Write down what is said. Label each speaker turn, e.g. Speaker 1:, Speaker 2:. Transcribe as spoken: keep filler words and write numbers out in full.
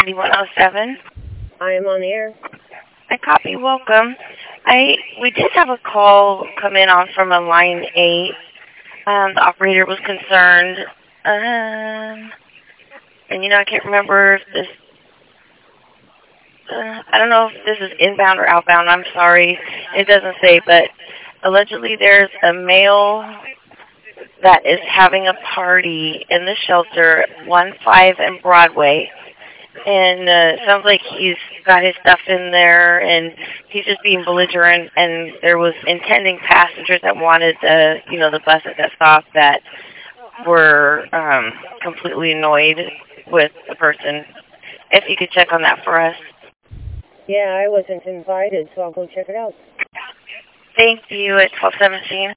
Speaker 1: ninety-one oh seven.
Speaker 2: I am on the air.
Speaker 1: I copy. Welcome. I we did have a call come in on from a line eight. Um, the operator was concerned. Um, and you know I can't remember if this. Uh, I don't know if this is inbound or outbound. I'm sorry. It doesn't say, but allegedly there's a male that is having a party in the shelter, one five and Broadway. And uh, it sounds like he's got his stuff in there, and he's just being belligerent. And there was intending passengers that wanted the, you know, the bus at that stop that were um, completely annoyed with the person. If you could check on that for us.
Speaker 2: Yeah, I wasn't invited, so I'll go check it out.
Speaker 1: Thank you at twelve seventeen.